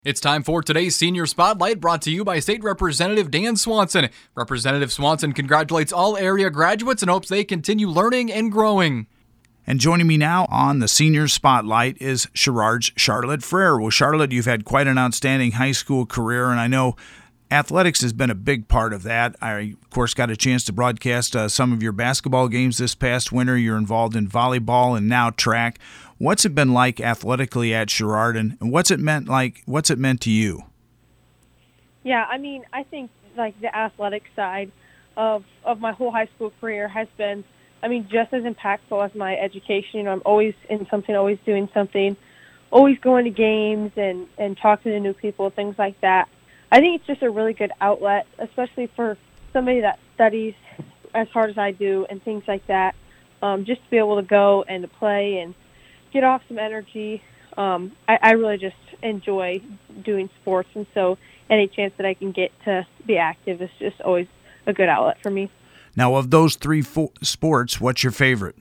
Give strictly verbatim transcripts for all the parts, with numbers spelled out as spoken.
It's time for today's Senior Spotlight, brought to you by State Representative Dan Swanson. Representative Swanson congratulates all area graduates and hopes they continue learning and growing. And joining me now on the Senior Spotlight is Sherrard's Charlotte Frere. Well, Charlotte, you've had quite an outstanding high school career, and I know athletics has been a big part of that. I, of course, got a chance to broadcast uh, some of your basketball games this past winter. You're involved in volleyball and now track. What's it been like athletically at Sherrard, and what's it meant like? What's it meant to you? Yeah, I mean, I think like the athletic side of of my whole high school career has been, I mean, just as impactful as my education. You know, I'm always in something, always doing something, always going to games and and talking to new people, things like that. I think it's just a really good outlet, especially for somebody that studies as hard as I do and things like that. Um, just to be able to go and to play and get off some energy. Um, I, I really just enjoy doing sports, and so any chance that I can get to be active is just always a good outlet for me. Now, of those three fo- sports, what's your favorite?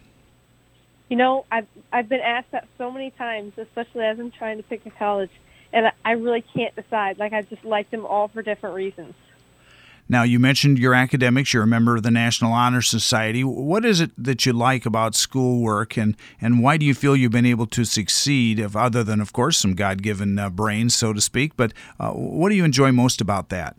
You know, I've I've been asked that so many times, especially as I'm trying to pick a college, and I, I really can't decide. Like, I just like them all for different reasons. Now, you mentioned your academics. You're a member of the National Honor Society. What is it that you like about schoolwork, and, and why do you feel you've been able to succeed, if, other than, of course, some God-given uh, brains, so to speak? But uh, what do you enjoy most about that?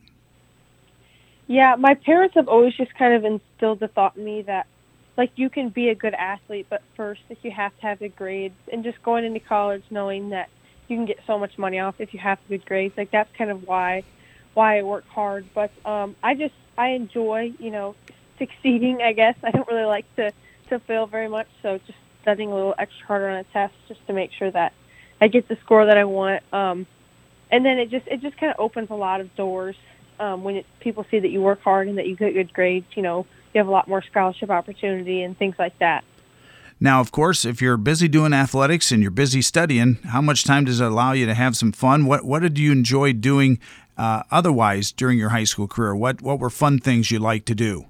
Yeah, my parents have always just kind of instilled the thought in me that, like, you can be a good athlete, but first, if you have to have good grades, and just going into college knowing that you can get so much money off if you have good grades, like, that's kind of why why I work hard. But um, I just, I enjoy, you know, succeeding, I guess. I don't really like to, to fail very much, so just studying a little extra harder on a test just to make sure that I get the score that I want. Um, and then it just, it just kind of opens a lot of doors um, when it, people see that you work hard and that you get good grades. You know, you have a lot more scholarship opportunity and things like that. Now, of course, if you're busy doing athletics and you're busy studying, how much time does it allow you to have some fun? What what did you enjoy doing uh, otherwise during your high school career? What what were fun things you liked to do?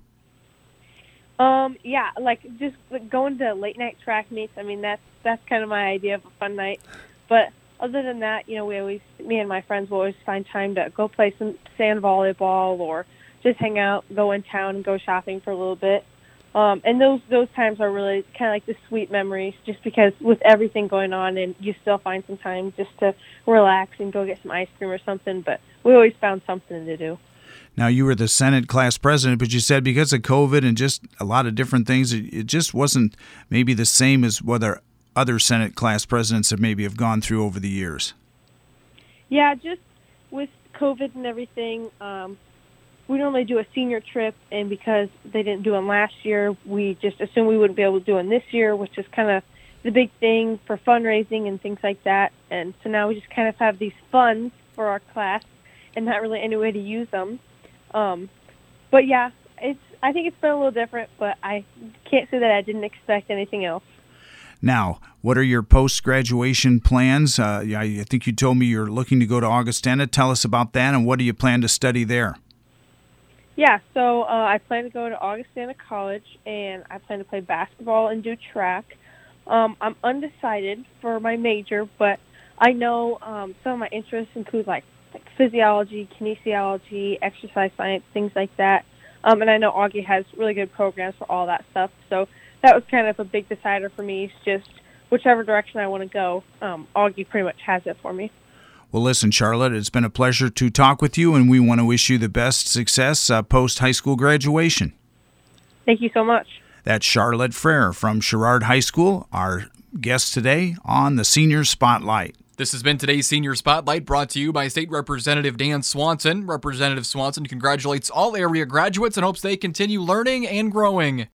Um, yeah, like just going to late night track meets. I mean, that's that's kind of my idea of a fun night. But other than that, you know, we always, me and my friends will always find time to go play some sand volleyball or just hang out, go in town, and go shopping for a little bit. Um, and those those times are really kind of like the sweet memories, just because with everything going on, and you still find some time just to relax and go get some ice cream or something. But we always found something to do. Now, you were the Senate class president, but you said because of COVID and just a lot of different things, it, it just wasn't maybe the same as what our other Senate class presidents have maybe have gone through over the years. Yeah, just with COVID and everything, um, we normally do a senior trip, and because they didn't do them last year, we just assumed we wouldn't be able to do them this year, which is kind of the big thing for fundraising and things like that. And so now we just kind of have these funds for our class and not really any way to use them. Um, but, yeah, it's. I think it's been a little different, but I can't say that I didn't expect anything else. Now, what are your post-graduation plans? Uh, I think you told me you're looking to go to Augustana. Tell us about that, and what do you plan to study there? Yeah, so uh, I plan to go to Augustana College, and I plan to play basketball and do track. Um, I'm undecided for my major, but I know um, some of my interests include like, like physiology, kinesiology, exercise science, things like that. Um, and I know Augie has really good programs for all that stuff. So that was kind of a big decider for me. It's just whichever direction I want to go, um, Augie pretty much has it for me. Well, listen, Charlotte, it's been a pleasure to talk with you, and we want to wish you the best success uh, post-high school graduation. Thank you so much. That's Charlotte Frere from Sherrard High School, our guest today on the Senior Spotlight. This has been today's Senior Spotlight, brought to you by State Representative Dan Swanson. Representative Swanson congratulates all area graduates and hopes they continue learning and growing.